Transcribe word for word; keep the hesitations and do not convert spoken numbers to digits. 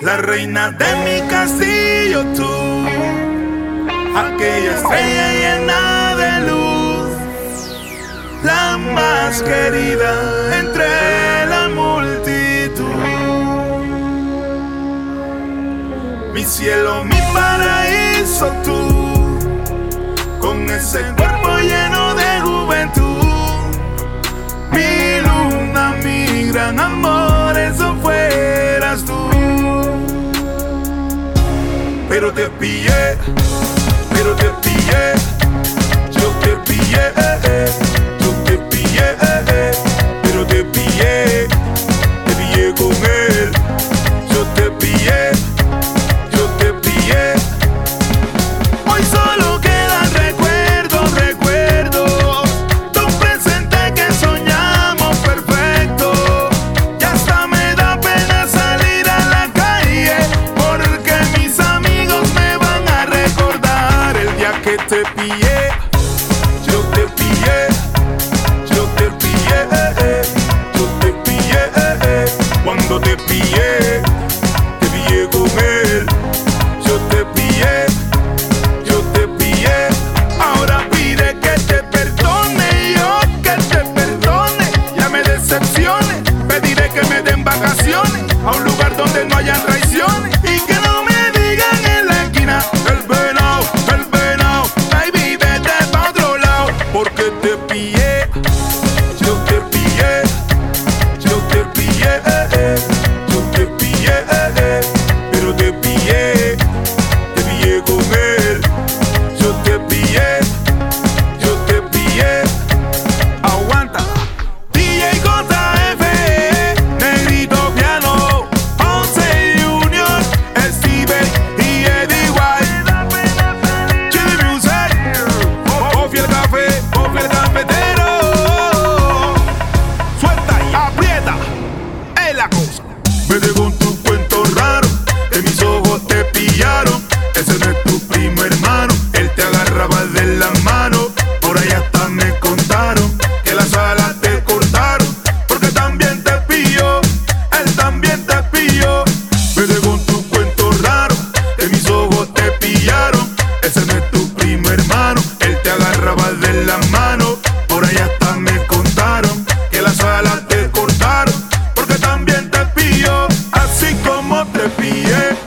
la reina de mi castillo tú, aquella estrella llena de luz, la más querida entre la multitud. Mi cielo, mi paraíso tú, con ese cuerpo lleno de juventud, mi luna, mi gran amor, eso fueras tú. Pero te pillé, pero te pillé, yo te pillé, yo te pillé, pero te pillé, te pillé con él, yo te pillé, yo te pillé. Hoy solo quedan recuerdos, recuerdos de un presente que soñamos perfecto, y hasta me da pena salir a la calle, porque mis amigos me van a recordar el día que te pillé. Yo te pillé, yo te pillé, yo te pillé, cuando te pillé, te pillé con él, yo te pillé, yo te pillé. Ahora pide que te perdone, yo que te perdone, ya me decepcione, pediré que me den vacaciones a un lugar donde no hayan traiciones, y que no me digan en la esquina el venao, el venao, baby, vete pa' otro lado, porque te pillé, yo te pillé, yo te pillé, yo te pillé, pero te pillé, te pillé con él, yo te pillé, yo te pillé. Aguanta. D J J F, Negrito Piano, Once Junior, Steven y Eddie White, Chili Music, Coffee el café, Coffee el cafetero. Suelta y aprieta, es la cosa. Vete con tu cuento raro, que mis ojos te pillaron. Ese no es tu primo hermano, él te agarraba de la mano. Por ahí hasta me contaron que las alas te cortaron, porque también te pilló, él también te pilló. Vete con tu cuento raro, que mis ojos te pillaron. Ese no es tu primo hermano, él te agarraba de la mano. Por ahí hasta me contaron que las alas te cortaron, porque también te pilló, así como te pillé.